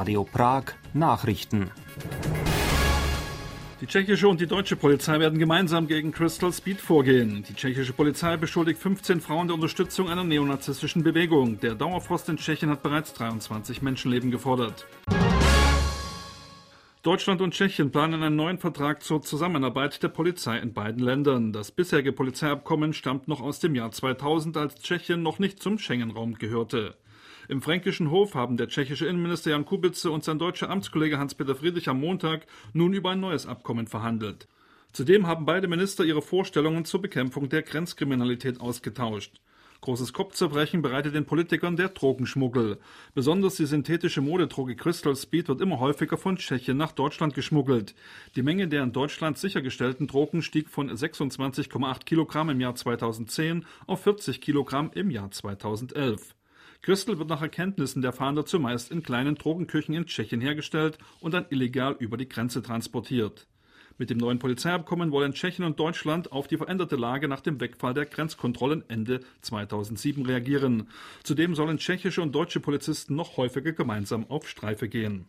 Radio Prag Nachrichten. Die tschechische und die deutsche Polizei werden gemeinsam gegen Crystal Speed vorgehen. Die tschechische Polizei beschuldigt 15 Frauen der Unterstützung einer neonazistischen Bewegung. Der Dauerfrost in Tschechien hat bereits 23 Menschenleben gefordert. Deutschland und Tschechien planen einen neuen Vertrag zur Zusammenarbeit der Polizei in beiden Ländern. Das bisherige Polizeiabkommen stammt noch aus dem Jahr 2000, als Tschechien noch nicht zum Schengen-Raum gehörte. Im Fränkischen Hof haben der tschechische Innenminister Jan Kubice und sein deutscher Amtskollege Hans-Peter Friedrich am Montag nun über ein neues Abkommen verhandelt. Zudem haben beide Minister ihre Vorstellungen zur Bekämpfung der Grenzkriminalität ausgetauscht. Großes Kopfzerbrechen bereitet den Politikern der Drogenschmuggel. Besonders die synthetische Modedroge Crystal Speed wird immer häufiger von Tschechien nach Deutschland geschmuggelt. Die Menge der in Deutschland sichergestellten Drogen stieg von 26,8 Kilogramm im Jahr 2010 auf 40 Kilogramm im Jahr 2011. Crystal wird nach Erkenntnissen der Fahnder zumeist in kleinen Drogenküchen in Tschechien hergestellt und dann illegal über die Grenze transportiert. Mit dem neuen Polizeiabkommen wollen Tschechien und Deutschland auf die veränderte Lage nach dem Wegfall der Grenzkontrollen Ende 2007 reagieren. Zudem sollen tschechische und deutsche Polizisten noch häufiger gemeinsam auf Streife gehen.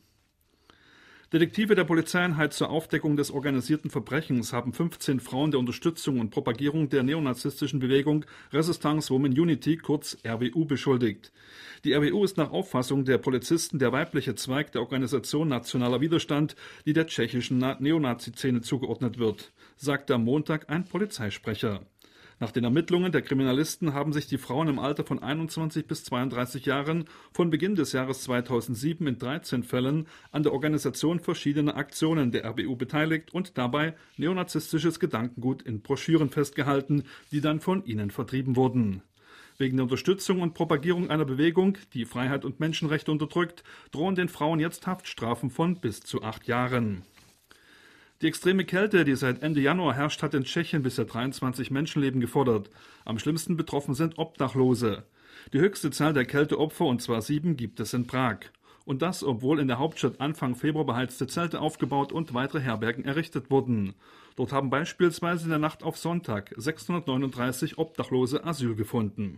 Detektive der Polizeieinheit zur Aufdeckung des organisierten Verbrechens haben 15 Frauen der Unterstützung und Propagierung der neonazistischen Bewegung Resistance Women Unity, kurz RWU, beschuldigt. Die RWU ist nach Auffassung der Polizisten der weibliche Zweig der Organisation Nationaler Widerstand, die der tschechischen Neonazi-Szene zugeordnet wird, sagte am Montag ein Polizeisprecher. Nach den Ermittlungen der Kriminalisten haben sich die Frauen im Alter von 21 bis 32 Jahren von Beginn des Jahres 2007 in 13 Fällen an der Organisation verschiedener Aktionen der RWU beteiligt und dabei neonazistisches Gedankengut in Broschüren festgehalten, die dann von ihnen vertrieben wurden. Wegen der Unterstützung und Propagierung einer Bewegung, die Freiheit und Menschenrechte unterdrückt, drohen den Frauen jetzt Haftstrafen von bis zu 8 Jahren. Die extreme Kälte, die seit Ende Januar herrscht, hat in Tschechien bisher 23 Menschenleben gefordert. Am schlimmsten betroffen sind Obdachlose. Die höchste Zahl der Kälteopfer, und zwar 7, gibt es in Prag. Und das, obwohl in der Hauptstadt Anfang Februar beheizte Zelte aufgebaut und weitere Herbergen errichtet wurden. Dort haben beispielsweise in der Nacht auf Sonntag 639 Obdachlose Asyl gefunden.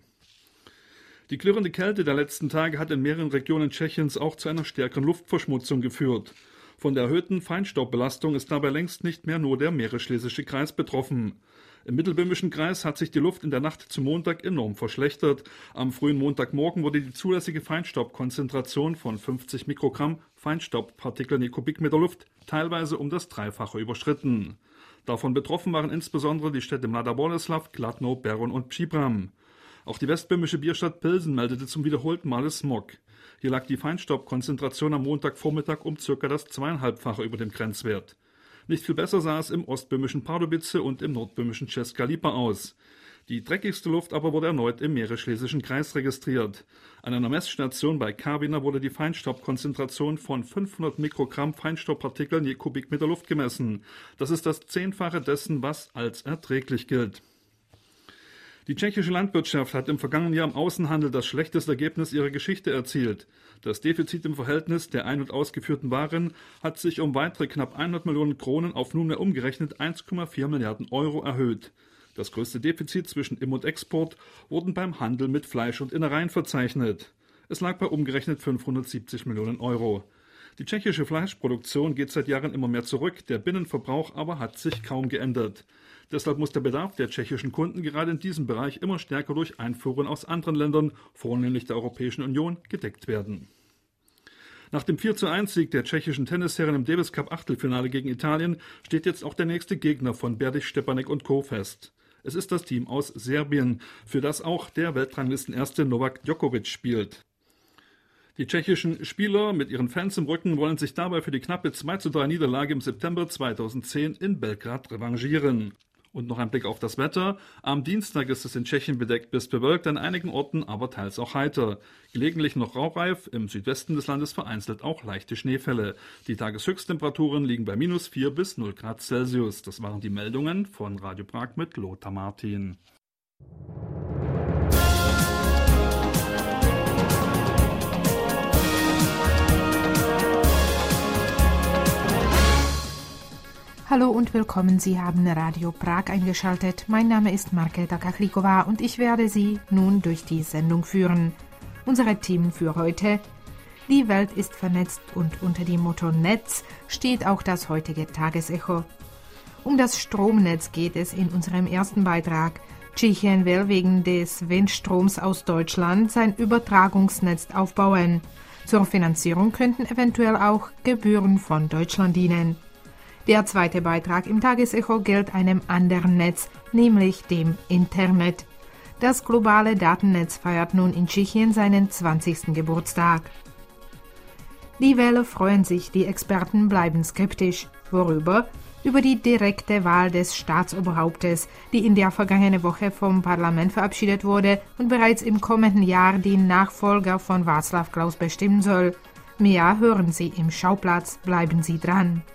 Die klirrende Kälte der letzten Tage hat in mehreren Regionen Tschechiens auch zu einer stärkeren Luftverschmutzung geführt. Von der erhöhten Feinstaubbelastung ist dabei längst nicht mehr nur der Mährisch-Schlesische Kreis betroffen. Im Mittelböhmischen Kreis hat sich die Luft in der Nacht zum Montag enorm verschlechtert. Am frühen Montagmorgen wurde die zulässige Feinstaubkonzentration von 50 Mikrogramm Feinstaubpartikeln je Kubikmeter Luft teilweise um das Dreifache überschritten. Davon betroffen waren insbesondere die Städte Mladá Boleslav, Kladno, Beroun und Příbram. Auch die westböhmische Bierstadt Pilsen meldete zum wiederholten Male Smog. Hier lag die Feinstaubkonzentration am Montagvormittag um ca. das 2,5-fache über dem Grenzwert. Nicht viel besser sah es im ostböhmischen Pardubice und im nordböhmischen Česká Lípa aus. Die dreckigste Luft aber wurde erneut im Mährisch-Schlesischen Kreis registriert. An einer Messstation bei Karviná wurde die Feinstaubkonzentration von 500 Mikrogramm Feinstaubpartikeln je Kubikmeter Luft gemessen. Das ist das 10-fache dessen, was als erträglich gilt. Die tschechische Landwirtschaft hat im vergangenen Jahr im Außenhandel das schlechteste Ergebnis ihrer Geschichte erzielt. Das Defizit im Verhältnis der ein- und ausgeführten Waren hat sich um weitere knapp 100 Millionen Kronen auf nunmehr umgerechnet 1,4 Milliarden Euro erhöht. Das größte Defizit zwischen Im- und Export wurden beim Handel mit Fleisch und Innereien verzeichnet. Es lag bei umgerechnet 570 Millionen Euro. Die tschechische Fleischproduktion geht seit Jahren immer mehr zurück, der Binnenverbrauch aber hat sich kaum geändert. Deshalb muss der Bedarf der tschechischen Kunden gerade in diesem Bereich immer stärker durch Einfuhren aus anderen Ländern, vornehmlich der Europäischen Union, gedeckt werden. Nach dem 4:1-Sieg der tschechischen Tennisherren im Davis Cup Achtelfinale gegen Italien steht jetzt auch der nächste Gegner von Berdych, Stepanek und Co. fest. Es ist das Team aus Serbien, für das auch der Weltranglistenerste Novak Djokovic spielt. Die tschechischen Spieler mit ihren Fans im Rücken wollen sich dabei für die knappe 2:3 Niederlage im September 2010 in Belgrad revanchieren. Und noch ein Blick auf das Wetter. Am Dienstag ist es in Tschechien bedeckt bis bewölkt, an einigen Orten aber teils auch heiter. Gelegentlich noch rauchreif, im Südwesten des Landes vereinzelt auch leichte Schneefälle. Die Tageshöchsttemperaturen liegen bei -4 bis 0 Grad Celsius. Das waren die Meldungen von Radio Prag mit Lothar Martin. Hallo und willkommen, Sie haben Radio Prag eingeschaltet. Mein Name ist Markéta Kachlíková und ich werde Sie nun durch die Sendung führen. Unsere Themen für heute: Die Welt ist vernetzt und unter dem Motto Netz steht auch das heutige Tagesecho. Um das Stromnetz geht es in unserem ersten Beitrag. Tschechien will wegen des Windstroms aus Deutschland sein Übertragungsnetz aufbauen. Zur Finanzierung könnten eventuell auch Gebühren von Deutschland dienen. Der zweite Beitrag im Tagesecho gilt einem anderen Netz, nämlich dem Internet. Das globale Datennetz feiert nun in Tschechien seinen 20. Geburtstag. Die Wähler freuen sich, die Experten bleiben skeptisch. Worüber? Über die direkte Wahl des Staatsoberhauptes, die in der vergangenen Woche vom Parlament verabschiedet wurde und bereits im kommenden Jahr den Nachfolger von Václav Klaus bestimmen soll. Mehr hören Sie im Schauplatz, bleiben Sie dran.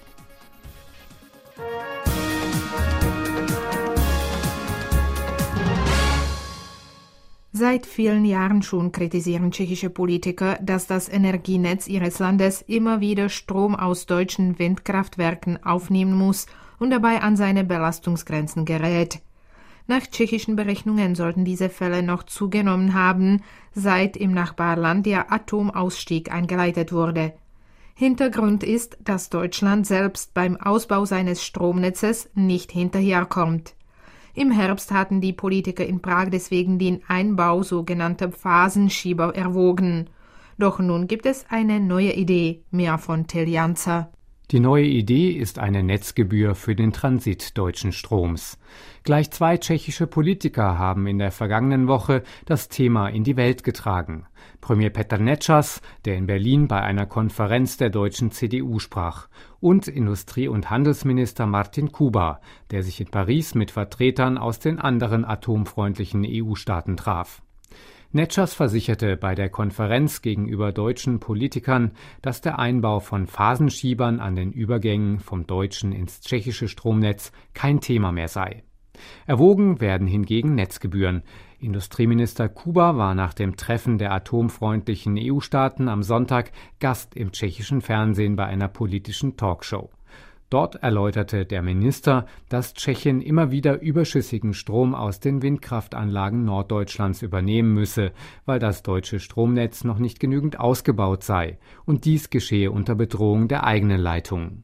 Seit vielen Jahren schon kritisieren tschechische Politiker, dass das Energienetz ihres Landes immer wieder Strom aus deutschen Windkraftwerken aufnehmen muss und dabei an seine Belastungsgrenzen gerät. Nach tschechischen Berechnungen sollten diese Fälle noch zugenommen haben, seit im Nachbarland der Atomausstieg eingeleitet wurde. Hintergrund ist, dass Deutschland selbst beim Ausbau seines Stromnetzes nicht hinterherkommt. Im Herbst hatten die Politiker in Prag deswegen den Einbau sogenannter Phasenschieber erwogen. Doch nun gibt es eine neue Idee, mehr von Till Janzer. Die neue Idee ist eine Netzgebühr für den Transit deutschen Stroms. Gleich 2 tschechische Politiker haben in der vergangenen Woche das Thema in die Welt getragen. Premier Petr Nečas, der in Berlin bei einer Konferenz der deutschen CDU sprach, und Industrie- und Handelsminister Martin Kuba, der sich in Paris mit Vertretern aus den anderen atomfreundlichen EU-Staaten traf. Nečas versicherte bei der Konferenz gegenüber deutschen Politikern, dass der Einbau von Phasenschiebern an den Übergängen vom deutschen ins tschechische Stromnetz kein Thema mehr sei. Erwogen werden hingegen Netzgebühren. Industrieminister Kuba war nach dem Treffen der atomfreundlichen EU-Staaten am Sonntag Gast im tschechischen Fernsehen bei einer politischen Talkshow. Dort erläuterte der Minister, dass Tschechien immer wieder überschüssigen Strom aus den Windkraftanlagen Norddeutschlands übernehmen müsse, weil das deutsche Stromnetz noch nicht genügend ausgebaut sei, und dies geschehe unter Bedrohung der eigenen Leitungen.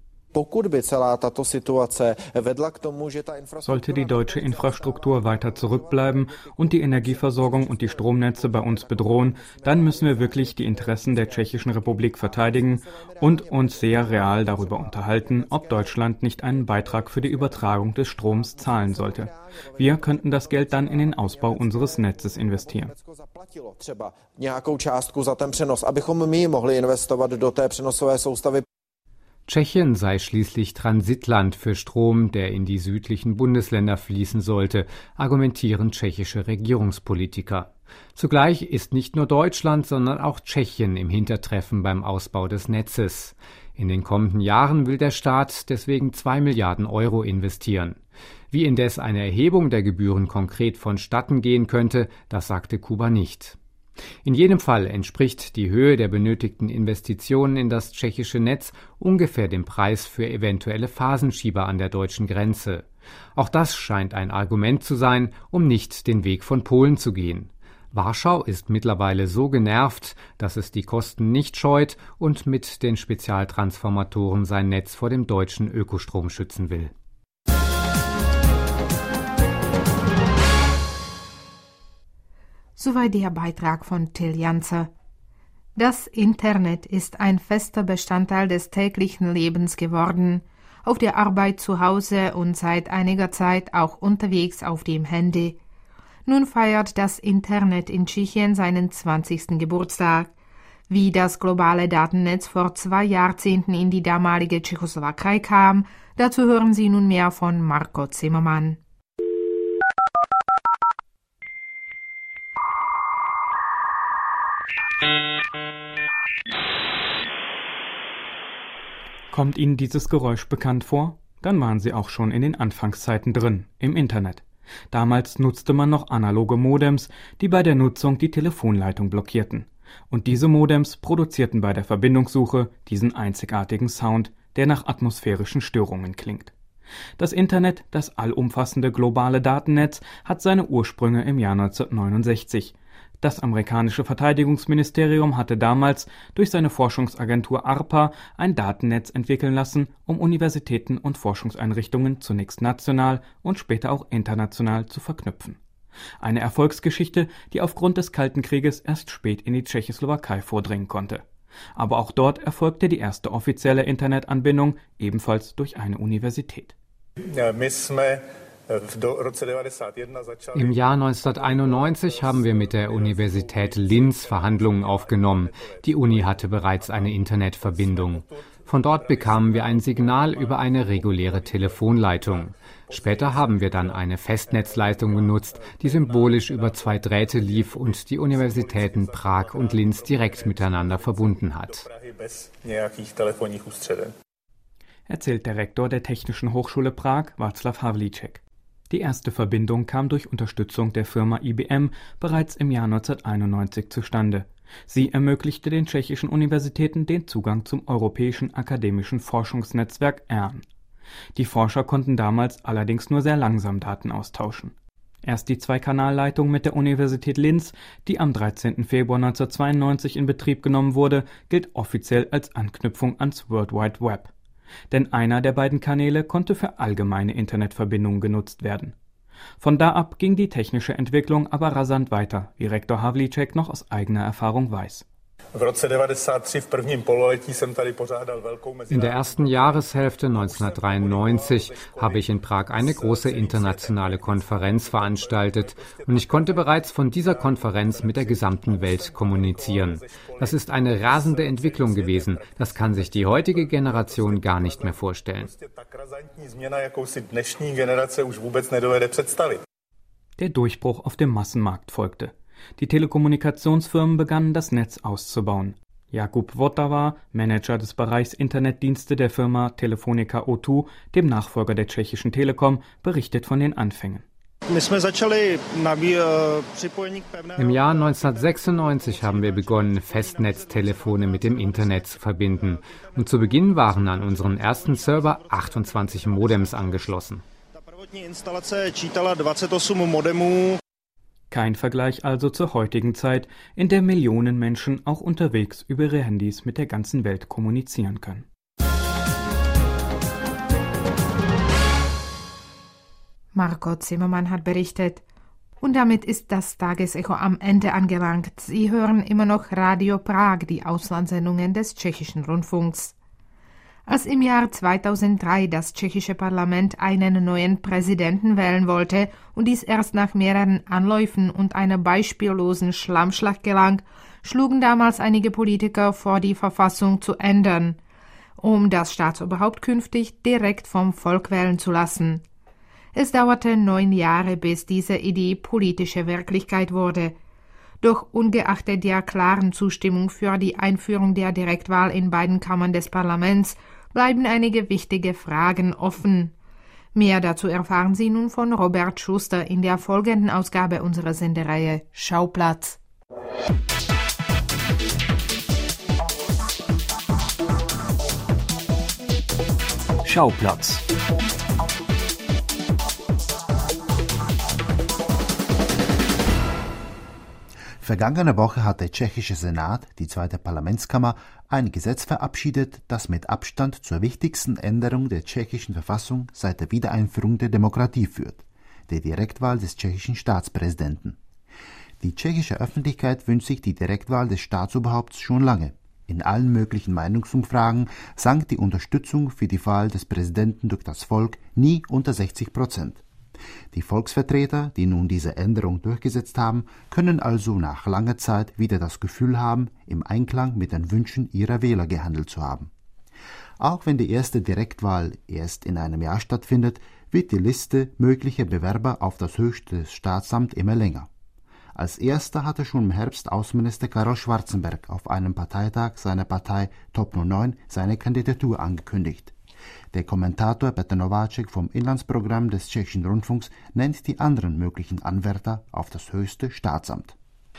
Sollte die deutsche Infrastruktur weiter zurückbleiben und die Energieversorgung und die Stromnetze bei uns bedrohen, dann müssen wir wirklich die Interessen der Tschechischen Republik verteidigen und uns sehr real darüber unterhalten, ob Deutschland nicht einen Beitrag für die Übertragung des Stroms zahlen sollte. Wir könnten das Geld dann in den Ausbau unseres Netzes investieren. Tschechien sei schließlich Transitland für Strom, der in die südlichen Bundesländer fließen sollte, argumentieren tschechische Regierungspolitiker. Zugleich ist nicht nur Deutschland, sondern auch Tschechien im Hintertreffen beim Ausbau des Netzes. In den kommenden Jahren will der Staat deswegen 2 Milliarden Euro investieren. Wie indes eine Erhebung der Gebühren konkret vonstatten gehen könnte, das sagte Kuba nicht. In jedem Fall entspricht die Höhe der benötigten Investitionen in das tschechische Netz ungefähr dem Preis für eventuelle Phasenschieber an der deutschen Grenze. Auch das scheint ein Argument zu sein, um nicht den Weg von Polen zu gehen. Warschau ist mittlerweile so genervt, dass es die Kosten nicht scheut und mit den Spezialtransformatoren sein Netz vor dem deutschen Ökostrom schützen will. Soweit der Beitrag von Till Janzer. Das Internet ist ein fester Bestandteil des täglichen Lebens geworden, auf der Arbeit zu Hause und seit einiger Zeit auch unterwegs auf dem Handy. Nun feiert das Internet in Tschechien seinen 20. Geburtstag. Wie das globale Datennetz vor 2 Jahrzehnten in die damalige Tschechoslowakei kam, dazu hören Sie nun mehr von Marco Zimmermann. Kommt Ihnen dieses Geräusch bekannt vor? Dann waren Sie auch schon in den Anfangszeiten drin, im Internet. Damals nutzte man noch analoge Modems, die bei der Nutzung die Telefonleitung blockierten. Und diese Modems produzierten bei der Verbindungssuche diesen einzigartigen Sound, der nach atmosphärischen Störungen klingt. Das Internet, das allumfassende globale Datennetz, hat seine Ursprünge im Jahr 1969. Das amerikanische Verteidigungsministerium hatte damals durch seine Forschungsagentur ARPA ein Datennetz entwickeln lassen, um Universitäten und Forschungseinrichtungen zunächst national und später auch international zu verknüpfen. Eine Erfolgsgeschichte, die aufgrund des Kalten Krieges erst spät in die Tschechoslowakei vordringen konnte. Aber auch dort erfolgte die erste offizielle Internetanbindung, ebenfalls durch eine Universität. Im Jahr 1991 haben wir mit der Universität Linz Verhandlungen aufgenommen. Die Uni hatte bereits eine Internetverbindung. Von dort bekamen wir ein Signal über eine reguläre Telefonleitung. Später haben wir dann eine Festnetzleitung genutzt, die symbolisch über 2 Drähte lief und die Universitäten Prag und Linz direkt miteinander verbunden hat. Erzählt der Rektor der Technischen Hochschule Prag, Václav Havlíček. Die erste Verbindung kam durch Unterstützung der Firma IBM bereits im Jahr 1991 zustande. Sie ermöglichte den tschechischen Universitäten den Zugang zum europäischen akademischen Forschungsnetzwerk ERN. Die Forscher konnten damals allerdings nur sehr langsam Daten austauschen. Erst die Zweikanalleitung mit der Universität Linz, die am 13. Februar 1992 in Betrieb genommen wurde, gilt offiziell als Anknüpfung ans World Wide Web. Denn einer der beiden Kanäle konnte für allgemeine Internetverbindungen genutzt werden. Von da ab ging die technische Entwicklung aber rasant weiter, wie Rektor Havlíček noch aus eigener Erfahrung weiß. In der ersten Jahreshälfte 1993 habe ich in Prag eine große internationale Konferenz veranstaltet und ich konnte bereits von dieser Konferenz mit der gesamten Welt kommunizieren. Das ist eine rasende Entwicklung gewesen. Das kann sich die heutige Generation gar nicht mehr vorstellen. Der Durchbruch auf dem Massenmarkt folgte. Die Telekommunikationsfirmen begannen, das Netz auszubauen. Jakub Votava, Manager des Bereichs Internetdienste der Firma Telefonica O2, dem Nachfolger der tschechischen Telekom, berichtet von den Anfängen. Im Jahr 1996 haben wir begonnen, Festnetztelefone mit dem Internet zu verbinden. Und zu Beginn waren an unseren ersten Server 28 Modems angeschlossen. Kein Vergleich also zur heutigen Zeit, in der Millionen Menschen auch unterwegs über ihre Handys mit der ganzen Welt kommunizieren können. Marco Zimmermann hat berichtet. Und damit ist das Tagesecho am Ende angelangt. Sie hören immer noch Radio Prag, die Auslandssendungen des tschechischen Rundfunks. Als im Jahr 2003 das tschechische Parlament einen neuen Präsidenten wählen wollte und dies erst nach mehreren Anläufen und einer beispiellosen Schlammschlacht gelang, schlugen damals einige Politiker vor, die Verfassung zu ändern, um das Staatsoberhaupt künftig direkt vom Volk wählen zu lassen. Es dauerte 9 Jahre, bis diese Idee politische Wirklichkeit wurde. Doch ungeachtet der klaren Zustimmung für die Einführung der Direktwahl in beiden Kammern des Parlaments bleiben einige wichtige Fragen offen. Mehr dazu erfahren Sie nun von Robert Schuster in der folgenden Ausgabe unserer Sendereihe Schauplatz. Schauplatz. Vergangene Woche hat der tschechische Senat, die zweite Parlamentskammer, ein Gesetz verabschiedet, das mit Abstand zur wichtigsten Änderung der tschechischen Verfassung seit der Wiedereinführung der Demokratie führt, der Direktwahl des tschechischen Staatspräsidenten. Die tschechische Öffentlichkeit wünscht sich die Direktwahl des Staatsoberhaupts schon lange. In allen möglichen Meinungsumfragen sank die Unterstützung für die Wahl des Präsidenten durch das Volk nie unter 60%. Die Volksvertreter, die nun diese Änderung durchgesetzt haben, können also nach langer Zeit wieder das Gefühl haben, im Einklang mit den Wünschen ihrer Wähler gehandelt zu haben. Auch wenn die erste Direktwahl erst in einem Jahr stattfindet, wird die Liste möglicher Bewerber auf das höchste Staatsamt immer länger. Als erster hatte schon im Herbst Außenminister Karel Schwarzenberg auf einem Parteitag seiner Partei Top 09 seine Kandidatur angekündigt. Der Kommentator Petr Nováček vom Inlandsprogramm des tschechischen Rundfunks nennt die anderen möglichen Anwärter auf das höchste Staatsamt.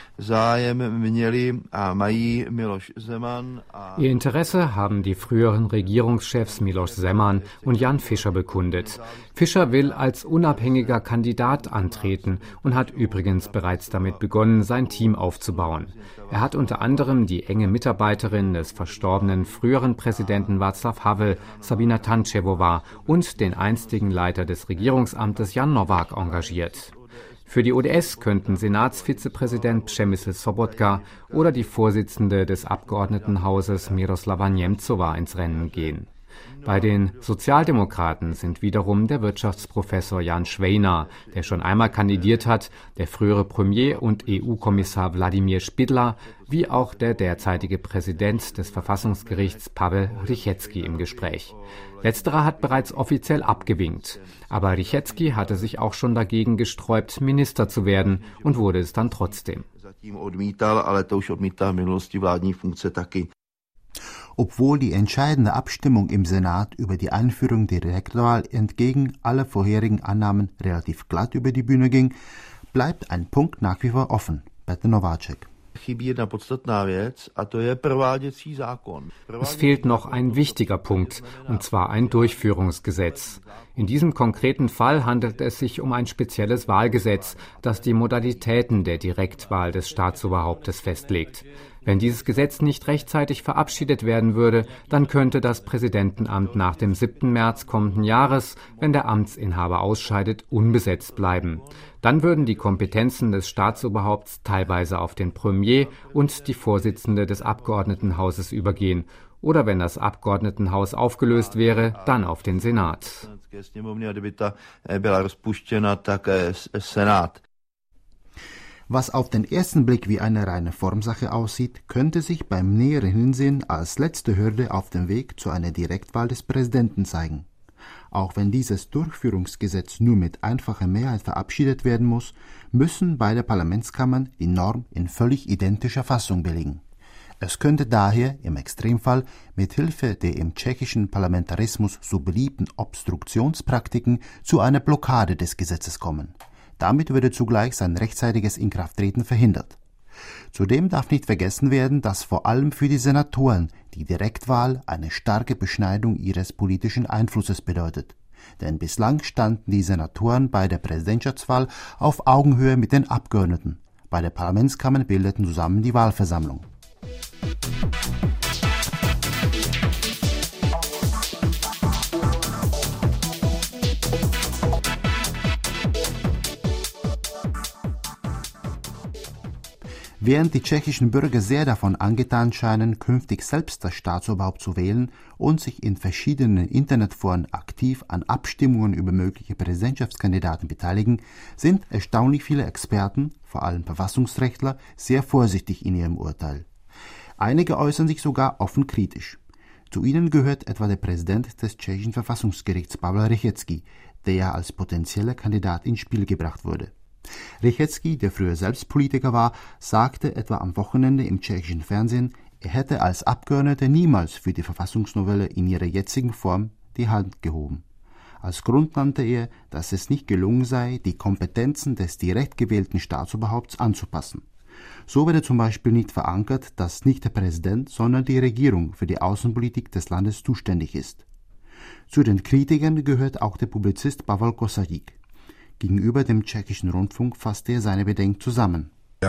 Ihr Interesse haben die früheren Regierungschefs Miloš Zeman und Jan Fischer bekundet. Fischer will als unabhängiger Kandidat antreten und hat übrigens bereits damit begonnen, sein Team aufzubauen. Er hat unter anderem die enge Mitarbeiterin des verstorbenen früheren Präsidenten Václav Havel, Sabina Tančevová, und den einstigen Leiter des Regierungsamtes Jan Novák engagiert. Für die ODS könnten Senatsvizepräsident Přemysl Sobotka oder die Vorsitzende des Abgeordnetenhauses Miroslava Němcová ins Rennen gehen. Bei den Sozialdemokraten sind wiederum der Wirtschaftsprofessor Jan Švejna, der schon einmal kandidiert hat, der frühere Premier und EU-Kommissar Vladimír Špidla, wie auch der derzeitige Präsident des Verfassungsgerichts Pavel Rychetský im Gespräch. Letzterer hat bereits offiziell abgewinkt. Aber Rychetský hatte sich auch schon dagegen gesträubt, Minister zu werden, und wurde es dann trotzdem. Obwohl die entscheidende Abstimmung im Senat über die Einführung der Direktwahl entgegen aller vorherigen Annahmen relativ glatt über die Bühne ging, bleibt ein Punkt nach wie vor offen. Petr Nováček. Es fehlt noch ein wichtiger Punkt, und zwar ein Durchführungsgesetz. In diesem konkreten Fall handelt es sich um ein spezielles Wahlgesetz, das die Modalitäten der Direktwahl des Staatsoberhauptes festlegt. Wenn dieses Gesetz nicht rechtzeitig verabschiedet werden würde, dann könnte das Präsidentenamt nach dem 7. März kommenden Jahres, wenn der Amtsinhaber ausscheidet, unbesetzt bleiben. Dann würden die Kompetenzen des Staatsoberhaupts teilweise auf den Premier und die Vorsitzende des Abgeordnetenhauses übergehen. Oder wenn das Abgeordnetenhaus aufgelöst wäre, dann auf den Senat. Was auf den ersten Blick wie eine reine Formsache aussieht, könnte sich beim näheren Hinsehen als letzte Hürde auf dem Weg zu einer Direktwahl des Präsidenten zeigen. Auch wenn dieses Durchführungsgesetz nur mit einfacher Mehrheit verabschiedet werden muss, müssen beide Parlamentskammern die Norm in völlig identischer Fassung billigen. Es könnte daher im Extremfall mit Hilfe der im tschechischen Parlamentarismus so beliebten Obstruktionspraktiken zu einer Blockade des Gesetzes kommen. Damit würde zugleich sein rechtzeitiges Inkrafttreten verhindert. Zudem darf nicht vergessen werden, dass vor allem für die Senatoren die Direktwahl eine starke Beschneidung ihres politischen Einflusses bedeutet. Denn bislang standen die Senatoren bei der Präsidentschaftswahl auf Augenhöhe mit den Abgeordneten. Beide Parlamentskammern bildeten zusammen die Wahlversammlung. Während die tschechischen Bürger sehr davon angetan scheinen, künftig selbst das Staatsoberhaupt zu wählen und sich in verschiedenen Internetforen aktiv an Abstimmungen über mögliche Präsidentschaftskandidaten beteiligen, sind erstaunlich viele Experten, vor allem Verfassungsrechtler, sehr vorsichtig in ihrem Urteil. Einige äußern sich sogar offen kritisch. Zu ihnen gehört etwa der Präsident des tschechischen Verfassungsgerichts Pavel Rychetský, der als potenzieller Kandidat ins Spiel gebracht wurde. Rychetský, der früher selbst Politiker war, sagte etwa am Wochenende im tschechischen Fernsehen, er hätte als Abgeordneter niemals für die Verfassungsnovelle in ihrer jetzigen Form die Hand gehoben. Als Grund nannte er, dass es nicht gelungen sei, die Kompetenzen des direkt gewählten Staatsoberhaupts anzupassen. So werde zum Beispiel nicht verankert, dass nicht der Präsident, sondern die Regierung für die Außenpolitik des Landes zuständig ist. Zu den Kritikern gehört auch der Publizist Pavel Kosařík. Gegenüber dem tschechischen Rundfunk fasste er seine Bedenken zusammen.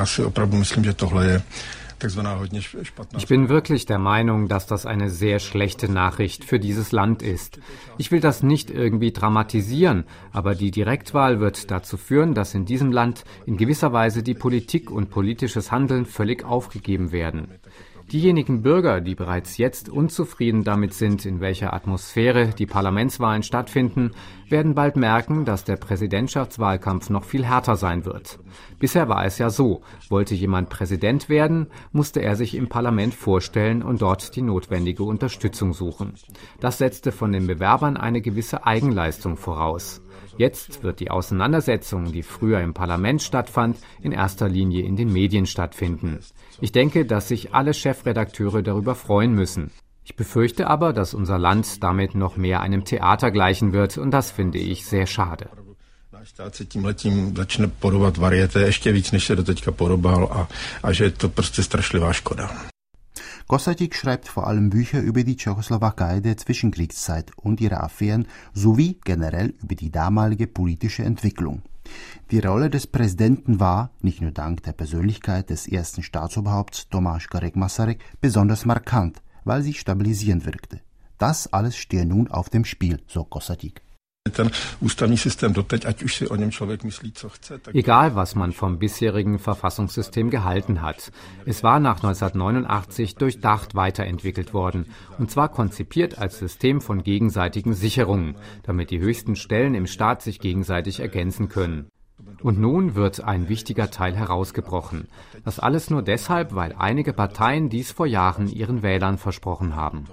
Ich bin wirklich der Meinung, dass das eine sehr schlechte Nachricht für dieses Land ist. Ich will das nicht irgendwie dramatisieren, aber die Direktwahl wird dazu führen, dass in diesem Land in gewisser Weise die Politik und politisches Handeln völlig aufgegeben werden. Diejenigen Bürger, die bereits jetzt unzufrieden damit sind, in welcher Atmosphäre die Parlamentswahlen stattfinden, werden bald merken, dass der Präsidentschaftswahlkampf noch viel härter sein wird. Bisher war es ja so, wollte jemand Präsident werden, musste er sich im Parlament vorstellen und dort die notwendige Unterstützung suchen. Das setzte von den Bewerbern eine gewisse Eigenleistung voraus. Jetzt wird die Auseinandersetzung, die früher im Parlament stattfand, in erster Linie in den Medien stattfinden. Ich denke, dass sich alle Chefredakteure darüber freuen müssen. Ich befürchte aber, dass unser Land damit noch mehr einem Theater gleichen wird, und das finde ich sehr schade. Stát se tímhletím začne podobat varietě ještě víc, než se doteďka podobal a že je to prostě strašlivá škoda. Kosatík schreibt vor allem Bücher über die Tschechoslowakei der Zwischenkriegszeit und ihre Affären sowie generell über die damalige politische Entwicklung. Die Rolle des Präsidenten war, nicht nur dank der Persönlichkeit des ersten Staatsoberhaupts Tomáš Garrigue-Masaryk, besonders markant, weil sie stabilisierend wirkte. Das alles stehe nun auf dem Spiel, so Kosatík. Egal, was man vom bisherigen Verfassungssystem gehalten hat. Es war nach 1989 durchdacht weiterentwickelt worden, und zwar konzipiert als System von gegenseitigen Sicherungen, damit die höchsten Stellen im Staat sich gegenseitig ergänzen können. Und nun wird ein wichtiger Teil herausgebrochen. Das alles nur deshalb, weil einige Parteien dies vor Jahren ihren Wählern versprochen haben.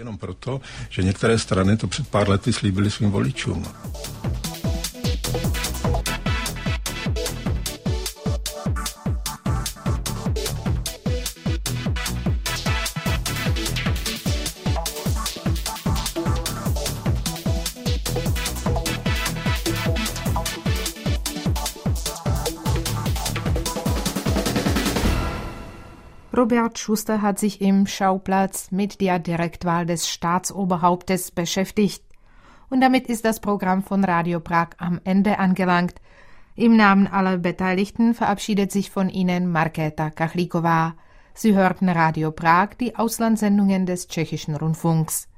Robert Schuster hat sich im Schauplatz mit der Direktwahl des Staatsoberhauptes beschäftigt. Und damit ist das Programm von Radio Prag am Ende angelangt. Im Namen aller Beteiligten verabschiedet sich von Ihnen Markéta Kachlíková. Sie hörten Radio Prag, die Auslandssendungen des Tschechischen Rundfunks.